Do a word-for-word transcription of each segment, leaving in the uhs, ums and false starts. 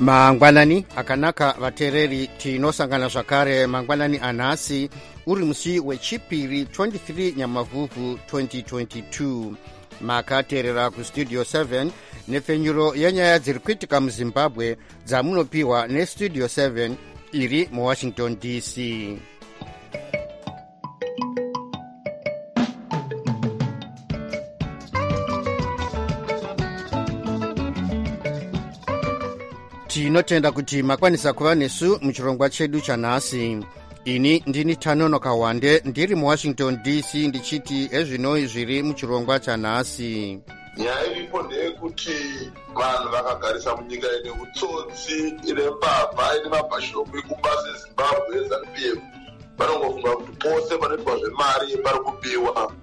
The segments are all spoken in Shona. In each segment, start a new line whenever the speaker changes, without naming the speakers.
mangwanani akanaka vateereri tinosangana zvakare mangwanani anhasi uri musi wechipiri twenty-three nyamavhuvhu twenty twenty-two. makateerera kustudio seven nepfenyuro yenyaya dziri kuitika muzimbabwe dzamunopiwa nestudio seven iri muwashington D C. tinotenda kuti makwanisa kuva nesu muchirongwa chedu chanhasi. ini ndini Tanono Kawande ndiri muwashington D C ndichiti ezvinoi zviri muchirongwa chanhasi.
nyaya iripo ndeyekuti vanhu vakagarisa munyika ine utsotsi ine mbavha ine mabhashiropu ekubasa ezimbabwe ZANU P F vanongofunga kuti pose panoitwa zvemari pari kupiwa.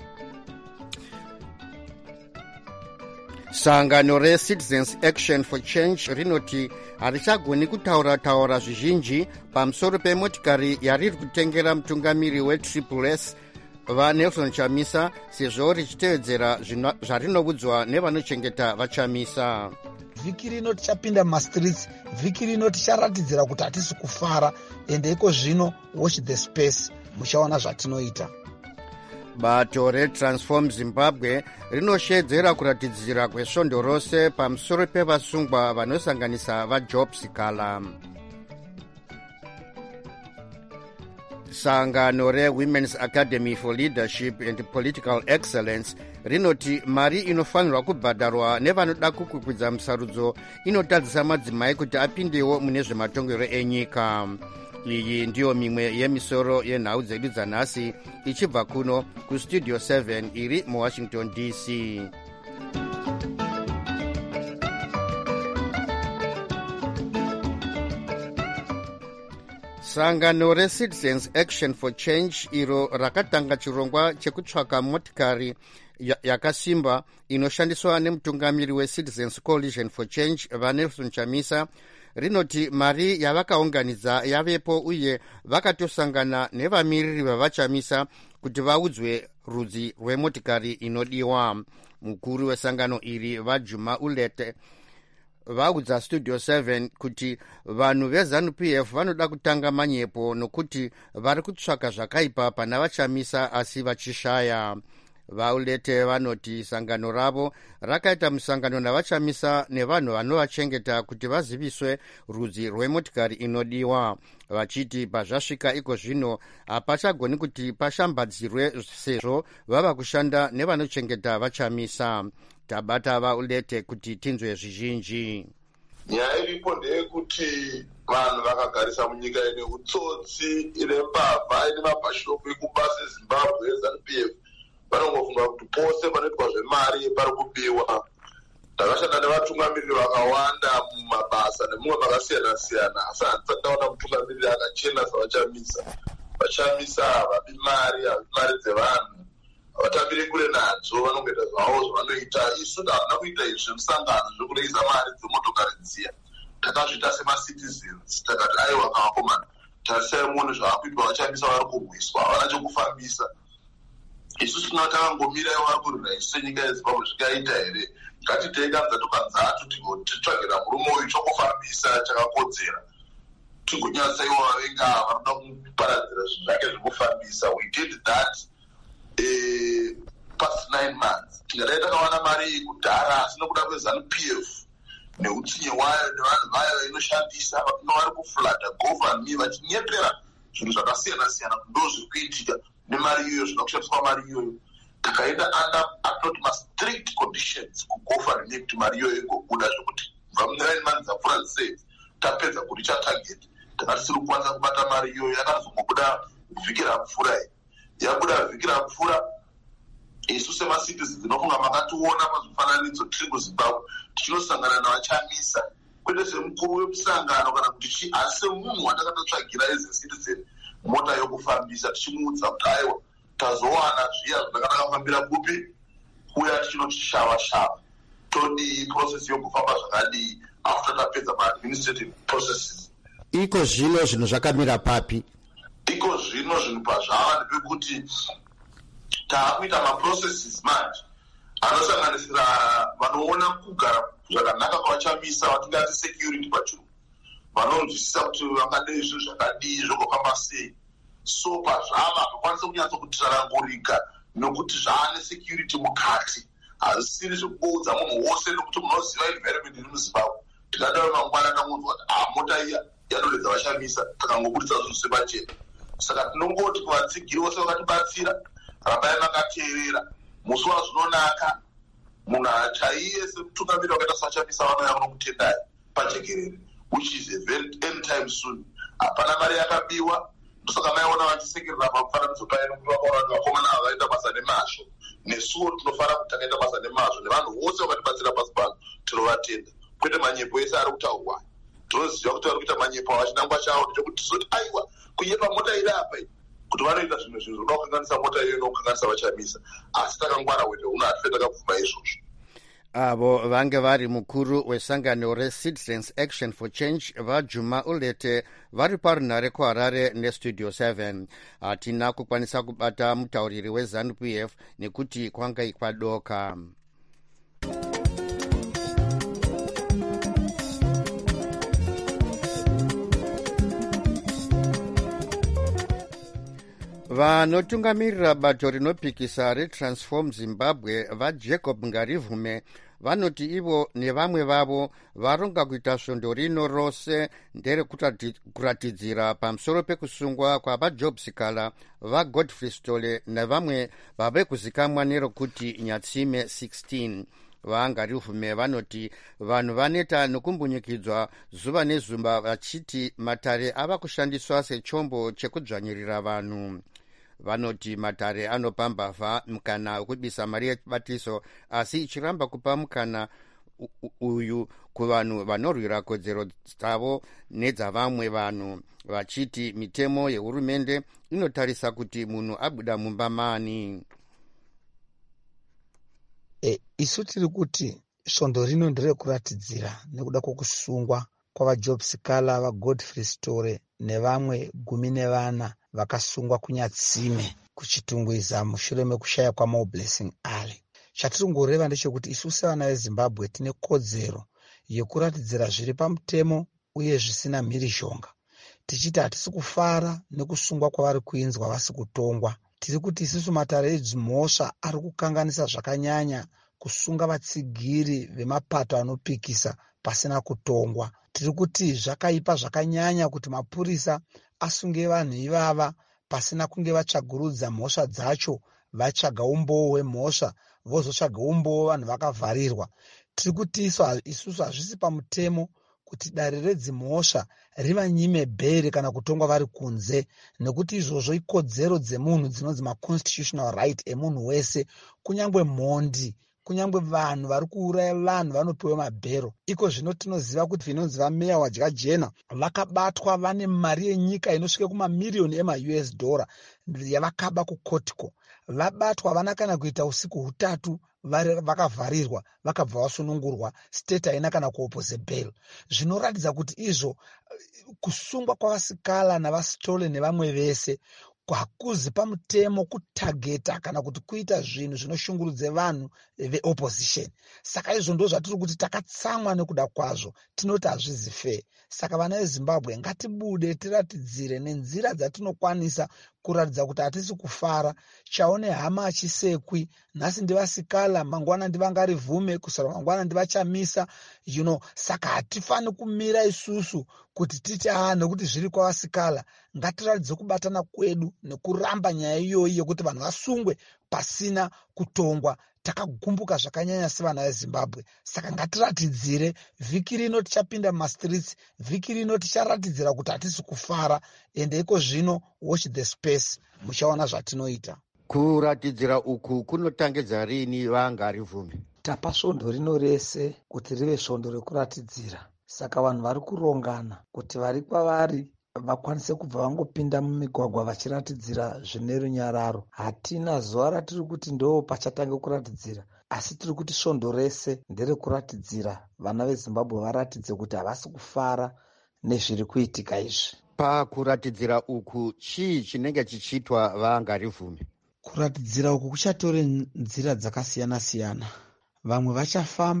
sangano reCitizens Action for Change rinoti harichagoni kutaura taura zvizhinji pamusoro pemotikari yariri kutengera mutungamiri wetriple S vaNelson Chamisa sezvo richitevedzera zvarinoudzwa nevanochengeta vaChamisa.
vhiki rino tichapinda mumastreets, vhiki rino ticharatidzira kuti hatisi kufara, ende iko zvino watch the space, muchaona zvatinoita.
bato reTransform Zimbabwe rinoshedzera kuratidzira kwesvondo rose pamusoro pevasungwa vanosanganisa vaJobs Kala. sangano reWomen's Academy for Leadership and Political Excellence rinoti mari inofanirwa kubhadharwa nevanoda kukwikwiza musarudzo inotadzisa madzimai kuti apindewo mune zvematongero enyika. iyi ndiyo mimwe yemisoro yenhau dzedu dzanhasi ichibva kuno kustudio seven iri muwashington D C. sangano reCitizens Action for Change iro rakatanga chirongwa chekutsvaka motikari yakasimba inoshandiswa nemutungamiri weCitizens Coalition for Change vaNelson Chamisa rinoti mari yavakaunganidza yavepo uye vakatosangana nevamiriri vavaChamisa kuti vaudzwe rudzi rwemotikari inodiwa. mukuru wesangano iri vaJuma Ulete vaudza studio seven kuti vanhu veZANU P F vanoda kutanga manyepo nokuti vari kutsvaka zvakaipa pana vaChamisa asi vachishaya. vaulete vanoti sangano ravo rakaita musangano navaChamisa nevanhu vanovachengeta kuti vaziviswe rudzi rwemotikari inodiwa, vachiti pazvasvika iko zvino hapachagoni kuti pashambadzirwe sezvo vava kushanda nevanochengeta vaChamisa. tabata vaulete kuti tinzwe zvizhinji.
nyaya iripo ndeyekuti vanhu vakagarisa munyika ine utsotsi ine mbavha ine mabhashiropu ekubasa ezimbabwe ZANU P F vanongofunga kuti pose panoitwa zvemari pari kupiwa. ndakashanda nevatungamiriri vakawanda mumabasa nemumwe makasiyana siyana asi handisati ndaona mutungamiriri akachena savaChamisa. vaChamisa havapi mari, havapi mari dzevanhu, havatambiri kure nadzo, vanongoita zvavo zvavanoita. isu havana kuita izvi zvemusangano zvekureisa mari dzemotokari dziya, takazviita semaCitizens takati aiwa kavakomana tarisai muone zvavakuitwa vaChamisa vari kurwiswa, havana chokufambisa. isusu tino takangomira vari kurira isu senyika yeZimbabwe zvikaita here, ngatitei kanza tokanzatu titsvagira murume uyu chokufambisa chakakodzera, tigonyatsayiwa vavenga vanoda kuparadzira zvinhu zvake zvekufambisa. we did that uh, past nine months. tingadai takawana mari iyi kudhara asi nokuda kweZANU P F neutsinye wayo nevanhu vayo inoshandisa vano vari kuflata governme vachinyepera zvinhu zvakasiyana siyana ndo zviri kuitika nemari iyoyo, zvinoda kushandiswa mari iyoyo. takaenda under atoti mastrict conditions kugovernme kuti mari iyoyo igobuda zvokuti kubva munine months dzapfuura dzisei tapedza kuricha target. takati tiri kukwanisa kubata mari iyoyo, yakazongobuda vhiki rapfuura iyi. yabuda vhiki rapfuura isu semaCitizens dzinofunga makationa pazvifananidzo tiri kuZimbabwe tichinosangana navaChamisa kwete semukuru wemusangano kana kuti chi, asi semunhu watakatotsvagira ezeCitizen mota yokufambisa tichimuudza kuti aiwa tazowana zviya zvatakanakafambira kupi kuya tichinotishava shava todi process yokufamba zvakadii after tapedza maadministrative processes.
iko zvino zvinhu zvakamira papi?
iko zvino zvinhu pazvava ndepekuti taakuita maprocesses manje anosanganisira vanoona kugara zvakanaka kwavachamisa vatingati security pachirungu, vanonzwisisa kuti vangadei zvinhu zvakadii zvokufamba sei. So pazvava vakwanisa kunyatsa kutsanangurika nokuti zvaane security mukati, hazisiri zvekuboudza munhu wose nokuti munoziva environment iri muZimbabwe. Tikadaro mangwana tamunzwa kuti ah mota iya yanoredza vashamisa takangobudisa zvinhu sepachena. Saka tinongoti kuvatsigiri vose vakatibatsira, rabai makateerera. Musi wazvinonaka munhu chaiye semutungamiri wakaita savachamisa vanouya kunokutendai pajekerere, which is a very anytime soon. Hapana mari yakabiwa, ndosaka maiona vachisekerera pamufananidzo paino kuti vakaona kuti vakomana ava vaita basa nemazvo. Nesuwo tinofanira kuti takaita basa nemazvo, nevanhu vose vakatibatsira pasi pano tinovatenda. Kwete manyepo ese ari kutaurwa. Tinoziva kuti vari kuita manyepo vachinangwa chavo ndechekuti tizoti aiwa kunyepa mota iri apa iyi, kuti vanoita zvimwe zvinhu zvoda kukanganisa mota iyo inokukanganisa vachamisa. Asi takangwara wete uno hatife takapfuma izvozvo.
Avo vange vari mukuru wesangano reCitizens Action for Change vaJuma Ulete vari parunhare kuHarare nestudio seven. Hatina kukwanisa kubata mutauriri weZANU-P F nekuti kwanga kwadoka. Vanotungamirira bato rinopikisa reTransform Zimbabwe vaJacob Ngarivume vanoti ivo nevamwe vavo varonga kuita svondo rino rose nderekuratidzira pamusoro pekusungwa kwavaJob Sikala, vaGodfrey Stole nevamwe vavekuzikamwa nerokuti Nyatsime sixteen. VaNgarivume vanoti vanhu vaneta nokumbunyikidzwa zuva nezuva vachiti matare ava kushandiswa sechombo chekudzvanyirira vanhu. Vanoti matare anopa mbavha mukana wekubisa mari yebatiso, asi ichiramba kupa mukana uyu kuvanhu vanorwira kodzero dzavo nedzavamwe vanhu, vachiti mitemo yehurumende inotarisa kuti munhu abuda mumba mani.
E, isu tiri kuti svondo rino nderekuratidzira nekuda kwokusungwa kwavaJob Sikala, vaGodfrey Stole nevamwe gumi nevana vakasungwa kuNyatsime kuchitungwiza mushure mekushaya kwaMoblessing Ali. Chatiri ngoreva ndechekuti isu sevana veZimbabwe tine kodzero yekuratidzira zviri pamutemo uye zvisina mhirizhonga, tichiti hatisi kufara nekusungwa kwavari kuinzwa vasi kutongwa. Tiri kuti isusu matare edzimhosva ari kukanganisa zvakanyanya kusunga vatsigiri vemapato anopikisa pasina kutongwa. Tiri kuti zvakaipa zvakanyanya kuti mapurisa asunge vanhu ivava pasina kunge vatsvagurudza mhosva dzacho, vatsvaga umboo hwemhosva vozotsvaga umboo vanhu vakavharirwa. Tiri kuti isusu hazvisi pamutemo kuti dare redzimhosva rivanyime bheri kana kutongwa vari kunze, nekuti izvozvo ikodzero dzemunhu dzinonzi maconstitutional right emunhu wese, kunyangwe mhondi, kunyangwe vanhu vari kuuraya vanhu vanopiwa mabhero. Iko zvino tinoziva kuti vinonzi vameya wadya jena vakabatwa vane mari yenyika inosvika kumamiriyoni ema-U S dollar yavakaba kukotiko. Vabatwa vana kana kuita usiku hutatu vakavharirwa vakabva vasunungurwa, state haina kana kuopoze bail. Zvinoratidza kuti izvo kusungwa kwavaSikala navaStole nevamwe vese hakuzi pamutemo kutageta kana kuti kuita zvinhu zvinoshungurudza vanhu veopposition. Saka izvo ndo zvatiri kuti takatsamwa nekuda kwazvo, tinoti hazvizi fair. Saka vana veZimbabwe ngatibude tiratidzire nenzira dzatinokwanisa kuratidza kuti hatisi kufara. Chaone hama achisekwi, nhasi ndivaSikala, mangwana ndivaNgarivume, kusara mangwana ndivachamisa, you know. Saka hatifani kumira isusu kuti titi ah nekuti zviri kwavaSikala. Ngatiratidze kubatana kwedu nekuramba nyaya iyoyi yekuti vanhu vasungwe pasina kutongwa. Takagumbuka zvakanyanya sevana veZimbabwe. Saka ngatiratidzire, vhiki rino tichapinda mumastreets, vhiki rino ticharatidzira kuti hatisi kufara, ende iko zvino watch the space, muchaona zvatinoita.
Kuratidzira uku kunotangidza rini vaNgarivume?
Tapa svondo rino rese kuti rive svondo rekuratidzira. Saka vanhu vari kurongana kuti vari kwavari vakwanise kubva vangopinda mumigwagwa vachiratidzira zvine runyararo. Hatina zuva ratiri kuti ndo pachatanga kuratidzira, asi tiri kuti svondo rese nderekuratidzira vana veZimbabwe varatidze kuti havasi kufara nezviri kuitika izvi.
Pakuratidzira uku chii chinenge chichiitwa vaNgarivume?
Kuratidzira uku kuchatore nzira dzakasiyana siyana. Vamwe vachafamba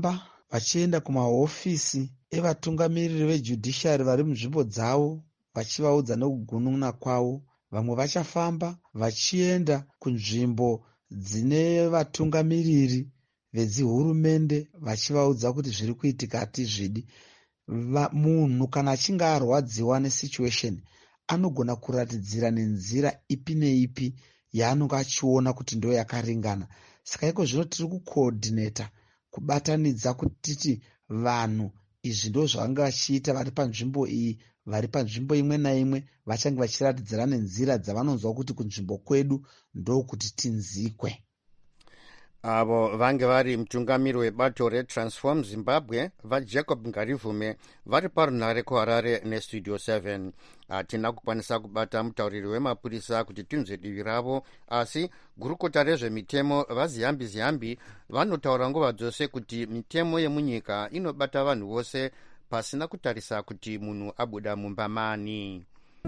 vachienda kumahofisi evatungamiriri vejudhishari vari munzvimbo dzavo vachivaudza nekugunun'a kwavo. Vamwe vachafamba vachienda kunzvimbo dzine vatungamiriri vedzihurumende vachivaudza kuti zviri kuitika hatizvidi. Munhu kana achinge arwadziwa nesituation anogona kuratidzira nenzira ipi neipi yaanonge achiona kuti ndo yakaringana. Saka iko zvino tiri kucoordinata, kubatanidza kutiti vanhu izvi ndo zvavanga vachiita vari panzvimbo iyi, vari panzvimbo imwe naimwe vachange vachiratidzira nenzira dzavanonzwa kuti kunzvimbo kwedu ndokuti tinzikwe.
Avo vange vari mutungamiri webato reTransform Zimbabwe vaJacob Ngarivume vari parunhare kuHarare neStudio seven. Hatina kukwanisa kubata mutauriri wemapurisa kuti tinzwe divi ravo, asi gurukota rezvemitemo vaZiyambi Ziyambi vanotaura nguva dzose kuti mitemo yemunyika inobata vanhu vose pasina kutarisa kuti munhu abuda mumba mani.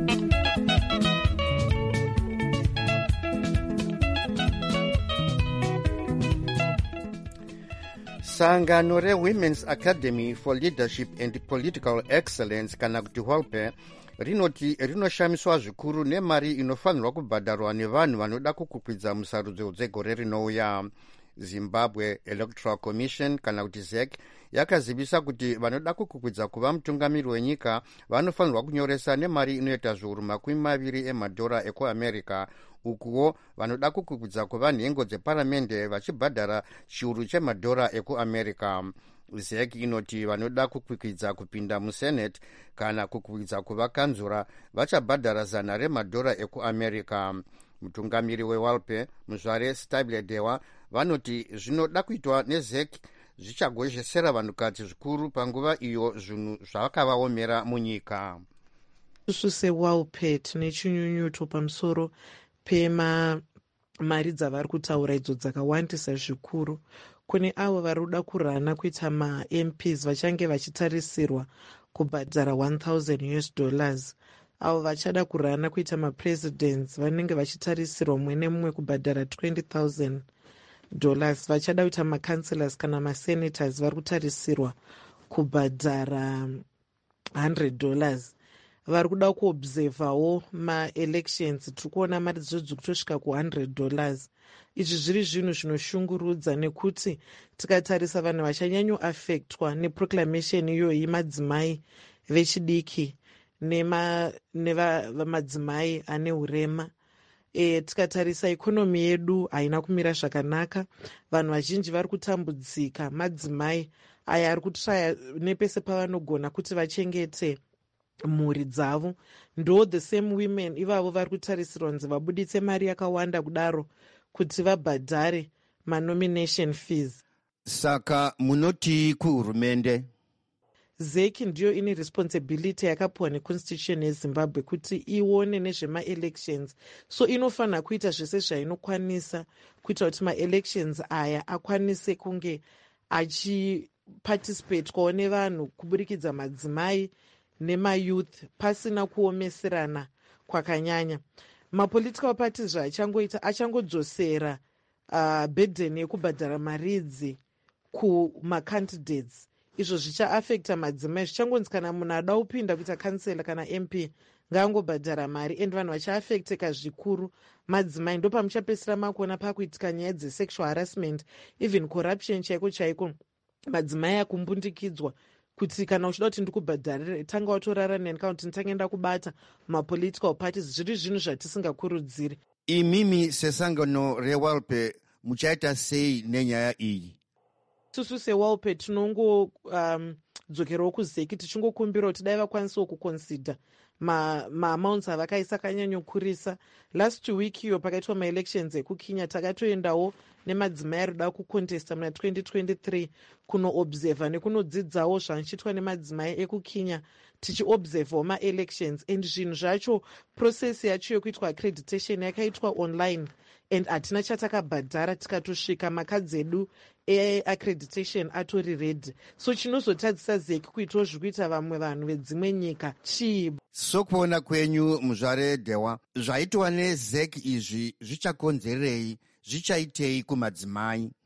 Sangano reWomen's Academy for Leadership and Political Excellence kana kuti WALPE rinoti rinoshamiswa zvikuru nemari inofanirwa kubhadharwa nevanhu vanoda kukwikwidzwa musarudzo dzegore rinouya. Zimbabwe Electoral Commission kana kuti Z E C yakazivisa kuti vanoda kukwikwidzwa kuva mutungamiri wenyika vanofanirwa kunyoresa nemari inoita zviuru makumi maviri emadhora ekuAmerica, ukuwo vanoda kukwikwidzwa kuva nhengo dzeparamende vachibhadhara chiuru chemadhora ekuAmerica. Z E C inoti vanoda kukwikwidza kupinda musenate kana kukwikwidza kuva kanzura vachabhadhara zana remadhora ekuAmerica. Mutungamiri weWALPE muzvare Stable Dewa vanoti zvinoda kuitwa neZ E C zvichagozhesera vanhukadzi zvikuru panguva iyo zvinhu zvakavaomera munyika.
Isu seWALPE tine chinyunyuto pamusoro pema mari dzavari kutaura idzo dzakawandisa zvikuru. Kune avo vari kuda kurana kuita maM Ps vachange vachitarisirwa kubhadhara one thousand US dollars. Avo vachada kurana kuita mapresidents vanenge vachitarisirwa mumwe nemumwe kubhadhara twenty thousand dollars. Vachada kuita macancelors kana masenators vari kutarisirwa kubhadhara one hundred dollars. Vari kuda kuobservawo maelections tiri kuona mari dzodzo kutosvika ku one hundred dollars. Izvi zviri zvinhu zvinoshungurudza nekuti tikatarisa vanhu vachanyanyoaffectwa neproclamation iyoyi madzimai vechidiki nemadzimai ane urema. E, tikatarisa ikonomi yedu haina kumira zvakanaka. Vanhu vazhinji vari kutambudzika, madzimai aya ari kutraya nepese pavanogona kuti vachengete mhuri dzavo. Ndo the same women ivavo vari kutarisirwa kunzi vabuditse mari yakawanda kudaro kuti vabhadhare manomination fees.
Saka munoti kuhurumende
Z E C ndiyo ine responsibility yakapiwa neconstitution yeZimbabwe kuti ione nezvemaelections, so inofanira kuita zvese zvainokwanisa kuita kuti maelections aya akwanise kunge achiparticipatwawo nevanhu kuburikidza madzimai nemayouth pasina kuomeserana kwakanyanya. Mapolitical parties zvaachangoita achangodzosera uh, burden yekubhadhara maridzi kumacandidates. Izvo zvichaafecta madzimai. Zvichangonzi kana munhu ada kupinda kuita kansela kana M P ngaangobhadhara mari, and vanhu vachaafecteka zvikuru madzimai. Ndo pamuchapesira makuona pakuitika nyaya dzesexual harassment, even corruption chaiko chaiko. Madzimai akumbundikidzwa kuti kana uchida kuti ndikubhadharire tanga watorara neni kana kuti nditangenda kubata mapolitical parties. Zviri zvinhu zvatisingakurudziri.
Imimi sesangano reWALPE muchaita sei nenyaya iyi?
Susu seWALPE tinongodzokerawo um, kuZ E C tichingokumbirawo kuti dai vakwanisawo kuconsider maamounts ma avakaisa akanyanyokurisa. Last week iyo pakaitwa maelections ekuKenya takatoendawo nemadzimai ari kuda kucontesta muna twenty twenty-three kunoobserva nekunodzidzawo zvanochiitwa nemadzimai ekuKenya, tichiobservawo maelections. And zvinhu zvacho process yacho yekuitwa accreditation yakaitwa online, and hatina chatakabhadhara. Tikatosvika makadzi edu eaccreditation atori ready. So chinozotadzisa Z E C kuitawo zvikuita vamwe vanhu vedzimwe nyika chii?
Sokuona kwenyu muzvare Dewa, zvaitwa neZ E C izvi zvichakonzerei, zvichaitei kumadzimai?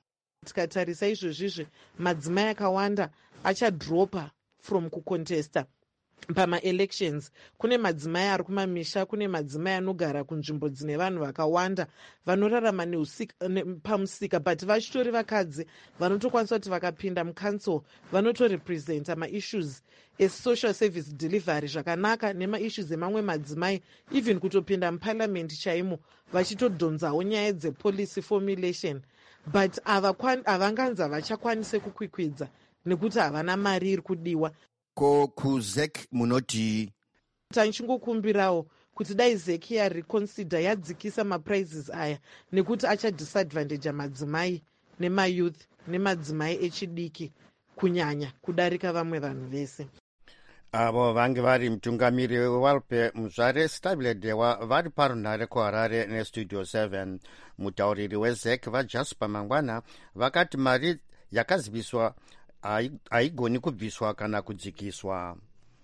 tikatarisa izvozvizvi madzimai akawanda achadropa from kucontesta pamaelections. Kune madzimai ari kumamisha, kune madzimai anogara kunzvimbo dzine vanhu vakawanda vanorarama pamusika, but vachitori vakadzi vanotokwanisa kuti vakapinda mucouncil vanotorepresenta maissues esocial service delivery zvakanaka nemaissues emamwe madzimai, even kutopinda muparliament chaimo vachitodhonzawo nyaya dzepolicy formulation. But havanganzi havachakwanise kukwikwidza nekuti havana mari iri kudiwa.
Ko kuzek munoti
tanchingokumbirawo kuti dai zek yareconsider yadzikisa maprizes aya nekuti achadisadvantage madzimai nemayouth nemadzimai echidiki kunyanya kudarika vamwe vanhu vese.
avo vange vari mutungamiri wewalpe muzvare stabiledewa vari parunhare kuharare nestudio seven. Mutauriri wezek vajasper mangwana vakati mari yakaziviswa haigoni kubviswa kana kudzikiswa.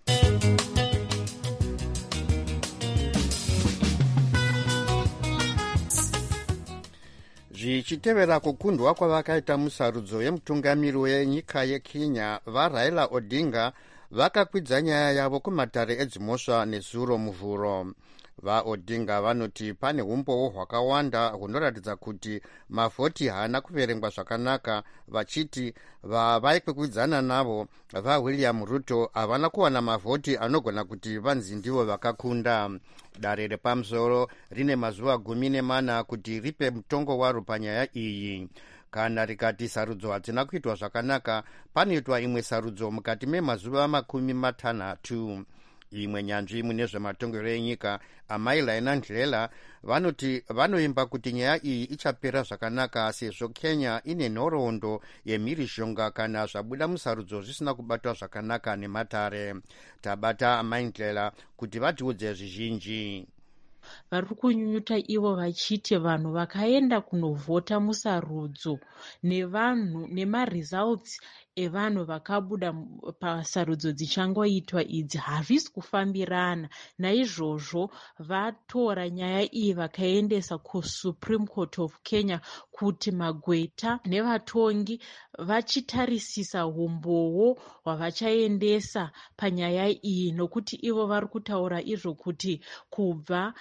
Zvichitevera kukundwa kwavakaita musarudzo yemutungamiri wenyika yekenya, vaRaila Odinga vakakwidza nyaya yavo kumatare edzimhosva nezuro muvhuro. VaOdinga vanoti pane umbowo hwakawanda hunoratidza kuti mavhoti haana kuverengwa zvakanaka, vachiti vavaikwikwidzaana navo vaWilliam Ruto havana kuwana mavhoti anogona kuti vanzi ndivo vakakunda. Dare repamusoro rine mazuva gumi nemana kuti ripe mutongo waro panyaya iyi. Kana rikati sarudzo hadzina kuitwa zvakanaka, panoitwa imwe sarudzo mukati memazuva makumi matanhatu. Imwe nyanzvi mune zvematongero enyika amai Laina Ndlela vanoti vanoimba kuti nyaya iyi ichapera zvakanaka sezvo Kenya ine nhoroondo yemhirizhonga kana zvabuda musarudzo zvisina kubatwa zvakanaka nematare. Tabata amai Ndlela kuti vatiudze zvizhinji.
Vari kunyunyuta ivo vachiti vanhu vakaenda kunovhota musarudzo nevanhu nemaresults evanhu vakabuda pasarudzo dzichangoitwa idzi hazvisi kufambirana. Naizvozvo vatora nyaya iyi vakaendesa kuSupreme Court of Kenya kuti magweta nevatongi vachitarisisa umbowo hwavachaendesa panyaya iyi, nokuti ivo vari kutaura izvo kuti kubva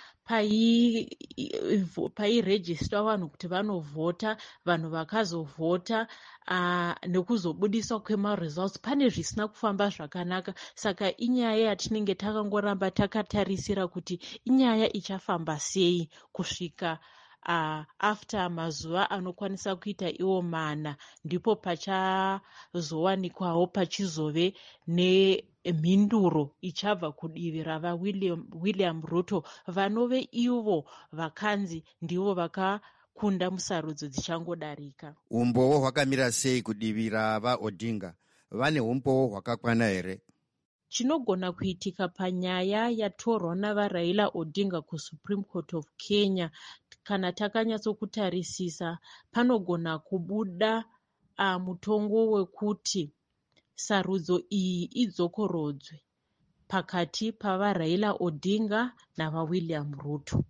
pairejistwa vanhu kuti vanovhota, vanhu vakazovhota uh, nekuzobudiswa kwemaresults pane zvisina kufamba zvakanaka. Saka inyaya yatinenge takangoramba takatarisira kuti inyaya ichafamba sei kusvika Uh, after mazuva anokwanisa kuita iwo mana, ndipo pachazowanikwawo pachizove nemhinduro ichabva kudivi rava William, William Ruto vanove ivo vakanzi ndivo vakakunda musarudzo dzichangodarika.
Umbowo hwakamira sei kudivi rava Odinga? Vane umbowo hwakakwana here?
Chinogona kuitika panyaya yatorwa navaRaila Odinga kuSupreme Court of Kenya, kana takanyatsokutarisisa panogona kubuda uh, mutongo wekuti sarudzo iyi idzokorodzwe pakati pavaRaila Odinga navaWilliam Ruto.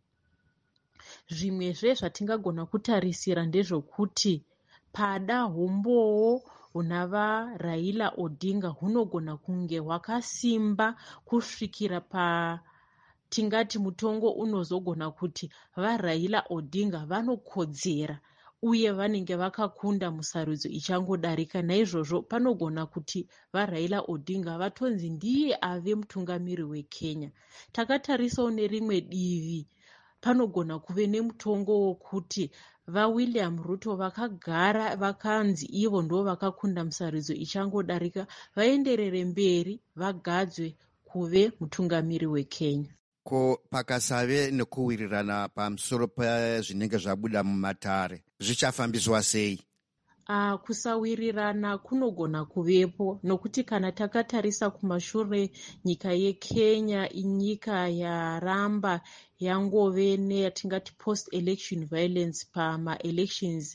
Zvimwezve zvatingagona kutarisira ndezvokuti pada umbowo hunava Raila Odinga hunogona kunge hwakasimba kusvikira pa tingati mutongo unozogona kuti vaRaila Odinga vanokodzera uye vanenge vakakunda musarudzo ichangodarika. Naizvozvo panogona kuti vaRaila Odinga vatonzi ndiye ave mutungamiri weKenya. Takatarisawo nerimwe divi panogona kuve nemutongo wokuti vaWilliam Ruto vakagara vakanzi ivo ndo vakakunda musarudzo ichangodarika vaenderere mberi vagadzwe kuve mutungamiri weKenya.
Ko pakasave nekuwirirana pamusoro pezvinenge zvabuda mumatare zvichafambiswa sei?
Uh, kusawirirana kunogona kuvepo, nokuti kana takatarisa kumashure nyika yeKenya inyika yaramba yangove neyatingati post election violence pama elections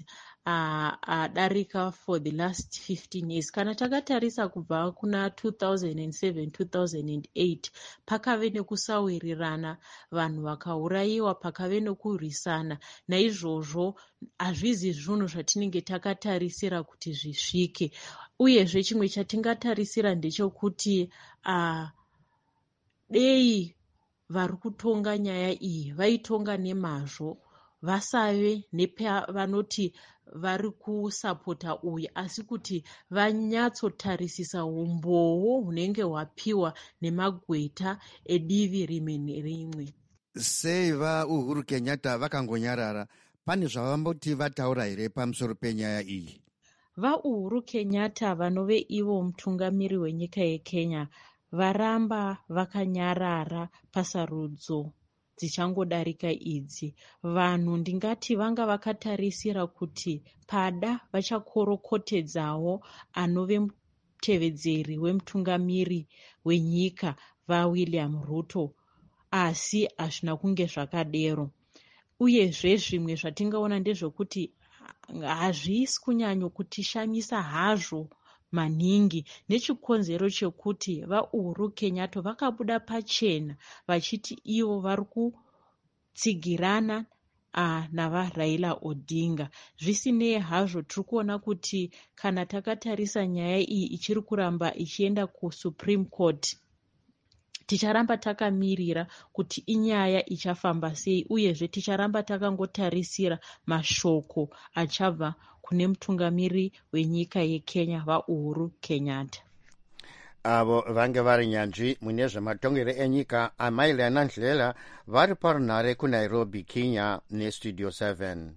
adarika uh, for the last fifteen years. Kana takatarisa kubva kuna two thousand seven two thousand eight pakave nekusawirirana, vanhu vakaurayiwa, pakave nekurwisana. Naizvozvo hazvizi zvinhu zvatinenge takatarisira kuti zvisvike. Uyezve chimwe chatingatarisira ndechekuti uh, dei vari kutonga nyaya iyi vaitonga nemazvo, vasave nepavanoti vari kusapota uyu, asi kuti vanyatsotarisisa umboo hunenge hwapiwa nemagweta edivi rimwe nerimwe.
Sei vaUhuru Kenyatta vakangonyarara? Pane zvavamboti vataura here pamusoro penyaya iyi?
VaUhuru Kenyatta vanove ivo mutungamiri wenyika yeKenya varamba vakanyarara pasarudzo dzichangodarika idzi. Vanhu ndingati vanga vakatarisira kuti pada vachakorokotedzawo anove mutevedzeri wemutungamiri wenyika vaWilliam Ruto, asi hazvina kunge zvakadero. Uyezve zvimwe zvatingaona ndezvekuti hazvisi kunyanyokutishamisa hazvo maningi, nechikonzero chekuti vaUhuru Kenyatta vakabuda pachena vachiti ivo vari kutsigirana uh, navaRaila Odinga. Zvisinei hazvo, tiri kuona kuti kana takatarisa nyaya iyi ichiri kuramba ichienda kuSupreme Court, ticharamba takamirira kuti inyaya ichafamba sei, uyezve ticharamba takangotarisira mashoko achabva kune mutungamiri wenyika yeKenya vaUhuru Kenyatta.
Avo vange vari nyanzvi mune zvematongero enyika. Amailiana Ndlela vari parunhare kuNairobi, Kenya neStudio seven.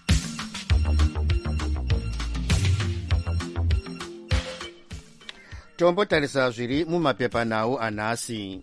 Tombotarisa zviri mumapepanhau anhasi.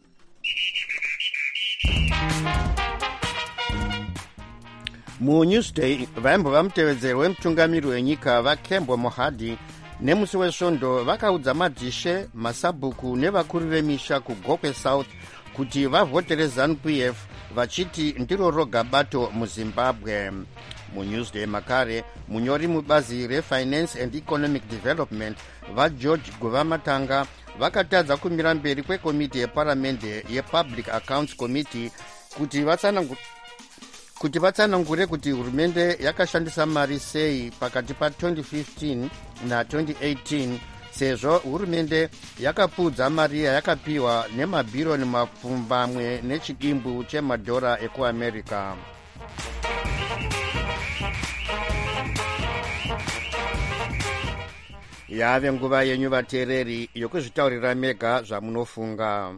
MuNewsday vaimbova mutevedzeri wemutungamiri wenyika vaKembo Mohadi nemusi wesvondo vakaudza madzishe, masabhuku nevakuru vemisha kuGokwe South kuti vavhotere ZANU P F vachiti ndiro roga bato muZimbabwe. MuNewsday makare munyori mubazi reFinance and Economic Development vaGeorge Guvamatanga vakatadza kumira mberi kwekomiti yeparamende yePublic Accounts Committee kuti vatsanangure kuti vatsanangure kuti hurumende yakashandisa mari sei pakati pa twenty fifteen na twenty eighteen, sezvo hurumende yakapudza mari yayakapiwa nemabhiriyoni mapfumbamwe nechidimbu chemadhora ekuAmerica. Yave nguva yenyu vateereri yokuzvitaurira mega zvamunofunga.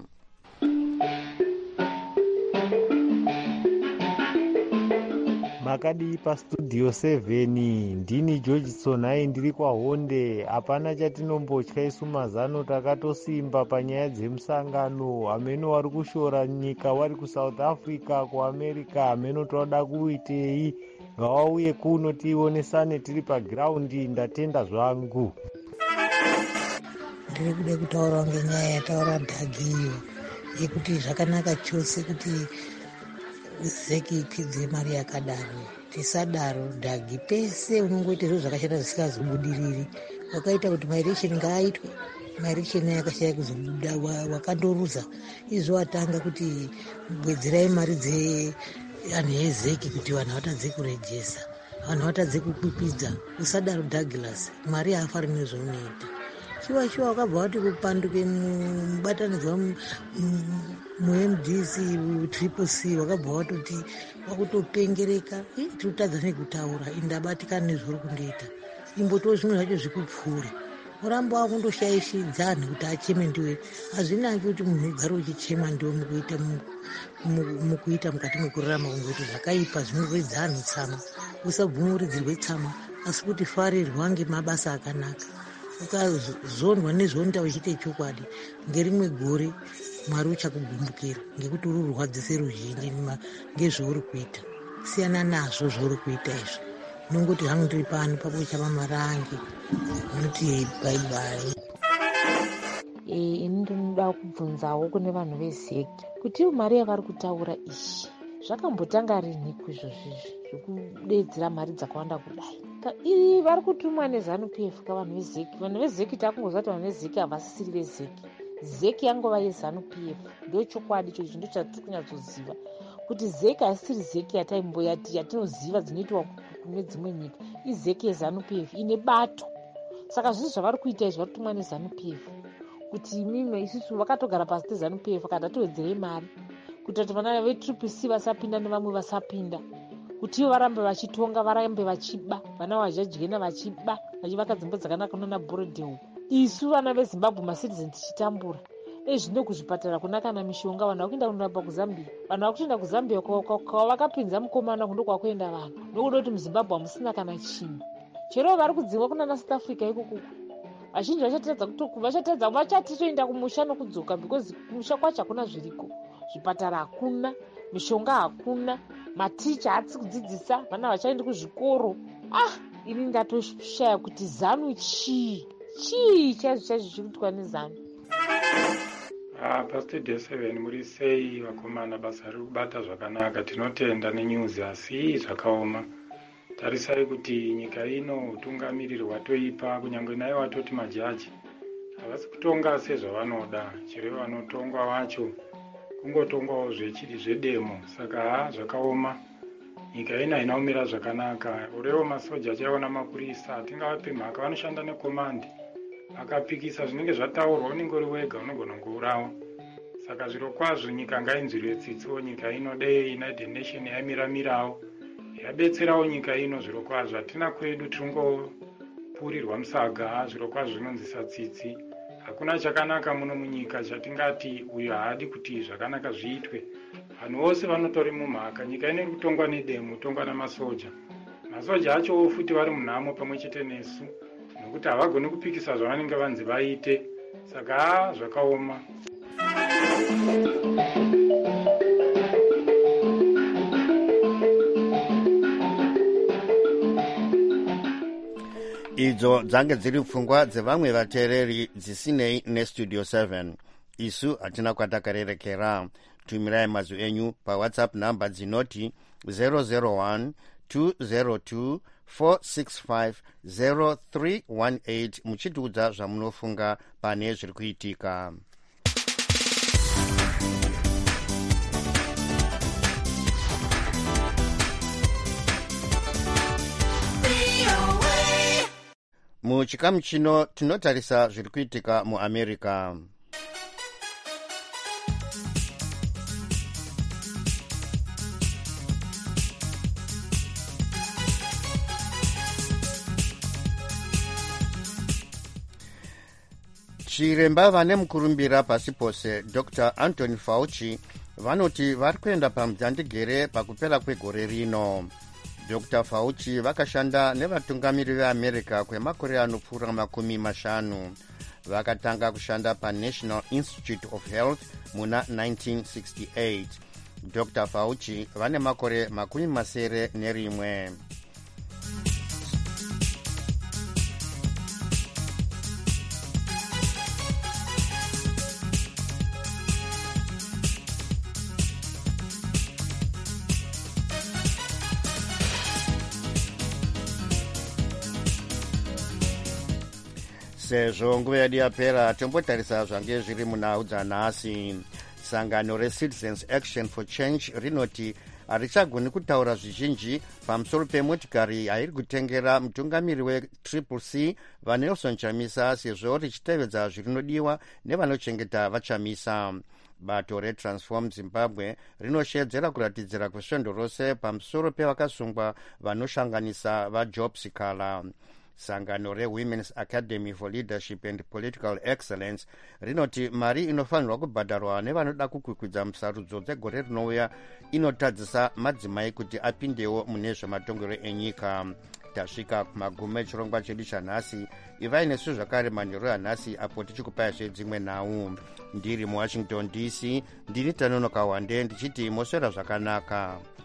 Makadi paStudio seven, ndini Georgeson hai ndiri kwaHonde. Hapana chatinombotya isu mazano, takatosimba panyaya dzemusangano. Hameno wari kushora nyika wari kuSouth Africa, kuAmerica, hameno toda kuitei, ngavauye kuno tionesane tiri pagiraundi. Ndatenda zvangu.
Ndiri kude kutaura ngenyaya yataura Dhagiyo yekuti zvakanaka chose kuti zeki ipidze mari yakadaro. Tisadaro Dhagi, pese unongoita zviro zvakashata zvisingazobudiriri. Wakaita kuti maelection ngaaitwe, maelection yakashaya kuzobuda, wakandoruza. Izvo watanga kuti bwedzirai mari dze anhu ezeki kuti vanhu vatadze kurejesa, vanhu vatadze kukwipidza. Usadaro Douglas, mari haafa rimwe zvaunoita. Shuwa shuwa wakabva wati kupanduke mubatanidzwa mu-M D C triple C, wakabva watoti wakutopengereka. Tiri kutadza nekutaura, indabatikana nezvori kundoita. Imbotiwo zvimwe zvacho zvikupfuure. Uramba wakundoshaishidza anhu kuti acheme ndiwe. Hazvinaki kuti munhu ugare uchichema ndiwe mukuita mukuita mukati mekurarama, kungoti zvakaipa zvinovedza anhu tsama. Usabvumuridzirwe tsama, asi kuti farirwa ngemabasa akanaka. Ukazondwa nezvonda uchiite chokwadi, ngerimwe gore Mwari uchakugumbukira, ngekuti uri kurwadzise ruzhinji ngezvauri kuita. Siyana nazvo zvauri kuita izvo. Nongoti hangu ndiri pano papo chava marangi. Noti bye bye.
Eh, ini ndinoda kubvunzawo kune vanhu vezeki kuti mari yavari kutaura ishi zvakambotanga rini kwizvo zvizvi zvekudedzera mari dzakawanda kudai. iri vari kutumwa nezanu p f kavanhu vezeki. Vanhu vezeki takungoziva kuti vanhu vezeki havasisiri vezeki. Zeki yangova yezanu p f. Ndo chokwadi icho icho ndo chatiri kunyatsoziva kuti zeki haisiri zeki yataimboyati yatinoziva dzinoitwa kune dzimwe nyika. Izeki yezanu p f ine bato. Saka zvizvi zvavari kuita izvi vari kutumwa nezanu p f kuti mime isusu vakatogara pasi tezanu p f kana towedzerei mari kuita kuti vana vetriple c vasapinda nevamwe vasapinda, kuti ivo varambe vachitonga, varambe vachiba, vana vajadyena vachiba, vachivaka dzimba dzakanaka nona borodhi uku. Isu vana vezimbabwe macitizen tichitambura ezvino kuzvipatara kuna kana mishonga. Vanhu vakuenda kunorapa kuzambia, vanhu vakutoenda kuzambia kwavakapinza mukomana kundo kwakuenda vanhu nokuda kuti muzimbabwe hamusina kana chinhu. Chero vari kudzingwa kuna South Africa ikuku vazhinji vachatedza kuti vachatedza vachatitoenda kumusha nokudzoka because kumusha kwacho hakuna zviriko, zvipatara hakuna, mishonga hakuna, maticha hatsi kudzidzisa, vana vachaendi kuzvikoro. Ah, ini ndatoshaya kuti zanu chii chii chaizvo chaizvo chiri kuitwa nezanu.
Ah, Pastor Day seven muri sei vakomana, basa riri kubata zvakanaka, tinotenda nenyuzi asi zvakaoma. Tarisai kuti nyika ino utungamiriri hwatoipa, kunyange naye watoti majaji havasi kutonga sezvavanoda, chero vanotongwa vacho kungotongwawo zvechiri zvedemo. Saka ha zvakaoma, nyika ino haina kumira zvakanaka. Urewo masoja chaiona mapurisa hatingavape mhaka, vanoshanda nekomandi, vakapikisa zvinenge zvataurwa unenge uri wega unogona kungourawa. Saka zviro kwazvo nyika ngainzwirwe tsitso. Nyika ino dei United Nation yamiramirawo yabetserawo nyika ino. Zviro kwazvo hatina kwedu tiringopurirwa musaga. Zviro kwazvo zvinonzisa tsitsi. Hakuna chakanaka muno munyika chatingati uyu haadi kuti zvakanaka zviitwe. Vanhu vose vanotori mumhaka. Nyika ino iri kutongwa nedemo, kutongwa namasoja. Masoja achowo futi vari munhamo pamwe chete nesu, nokuti havagoni kupikisa zvavanenge vanzi vaite. Saka ha zvakaoma.
idzo dzange dziri pfungwa dzevamwe vateereri dzisinei nestudio seven. Isu hatina kwatakarerekera. Tumirai mazwi enyu pawhatsapp namba dzinoti zero zero one two zero two four six five zero three one eight muchitiudza zvamunofunga pane zviri kuitika. Muchikamu chino tinotarisa zviri kuitika muAmerica. Chiremba vane mukurumbira pasi pose Doctor Anthony Fauci vanoti vari kuenda pamudhandigere pakupera kwegore rino. Doctor Fauci vakashanda nevatungamiri veAmerica kwemakore anopfuura makumi mashanu. Vakatanga kushanda paNational Institute of Health muna nineteen sixty-eight. Doctor Fauci vane makore makumi masere nerimwe. Sezvo nguva yedu yapera, tombotarisa zvange zviri munhau dzanhasi. Sangano reCitizens Action for Change rinoti harichagoni kutaura zvizhinji pamusoro pemotikari yairi kutengera mutungamiri wetriple c vaNelson Chamisa, sezvo richitevedza zvirinodiwa nevanochengeta vachamisa. Bato reTransform Zimbabwe rinoshedzera kuratidzira kwesvondo rose pamusoro pevakasungwa vanoshanganisa vaJobs Kala. Sangano reWomen's Academy for Leadership and Political Excellence rinoti mari inofanirwa kubhadharwa nevanoda kukwikwidza musarudzo dzegore rinouya inotadzisa madzimai kuti apindewo mune zvematongero enyika. Tasvika kumagumo echirongwa chedu chanhasi. Ivai nesu zvakare manheru anhasi apo tichikupayazve dzimwe nhau. Ndiri muWashington D C, ndini Tanonoka Wande ndichiti moswera zvakanaka.